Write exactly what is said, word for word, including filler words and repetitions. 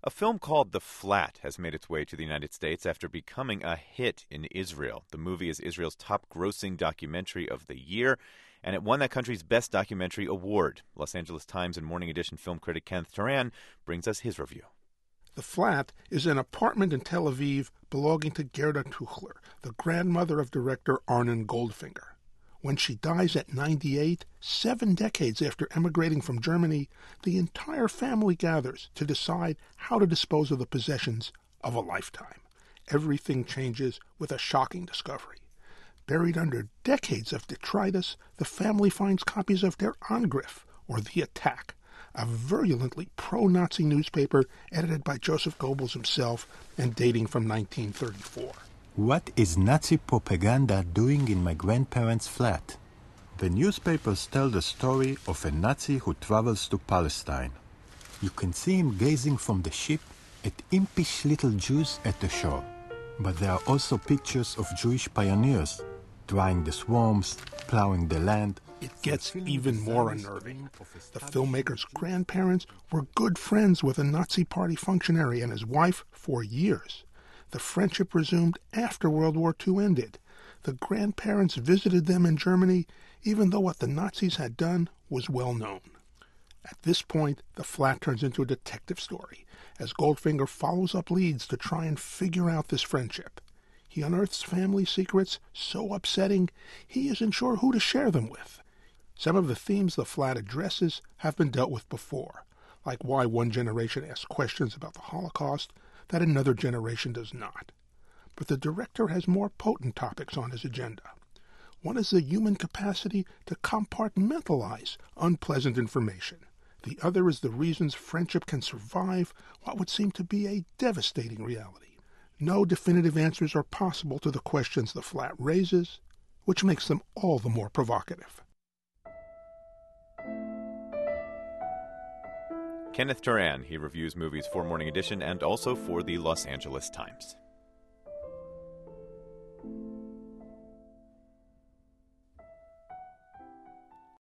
A film called The Flat has made its way to the United States after becoming a hit in Israel. The movie is Israel's top-grossing documentary of the year, and it won that country's Best Documentary Award. Los Angeles Times and Morning Edition film critic Kenneth Turan brings us his review. The Flat is an apartment in Tel Aviv belonging to Gerda Tuchler, the grandmother of director Arnon Goldfinger. When she dies at ninety-eight, seven decades after emigrating from Germany, the entire family gathers to decide how to dispose of the possessions of a lifetime. Everything changes with a shocking discovery. Buried under decades of detritus, the family finds copies of Der Angriff, or The Attack, a virulently pro-Nazi newspaper edited by Joseph Goebbels himself and dating from nineteen thirty-four. What is Nazi propaganda doing in my grandparents' flat? The newspapers tell the story of a Nazi who travels to Palestine. You can see him gazing from the ship at impish little Jews at the shore. But there are also pictures of Jewish pioneers, drying the swarms, plowing the land. It gets even more unnerving. The filmmaker's grandparents were good friends with a Nazi Party functionary and his wife for years. The friendship resumed after World War Two ended. The grandparents visited them in Germany, even though what the Nazis had done was well known. At this point, The Flat turns into a detective story, as Goldfinger follows up leads to try and figure out this friendship. He unearths family secrets so upsetting, he isn't sure who to share them with. Some of the themes The Flat addresses have been dealt with before, like why one generation asks questions about the Holocaust that another generation does not. But the director has more potent topics on his agenda. One is the human capacity to compartmentalize unpleasant information. The other is the reasons friendship can survive what would seem to be a devastating reality. No definitive answers are possible to the questions The Flat raises, which makes them all the more provocative. Kenneth Turan, he reviews movies for Morning Edition and also for the Los Angeles Times.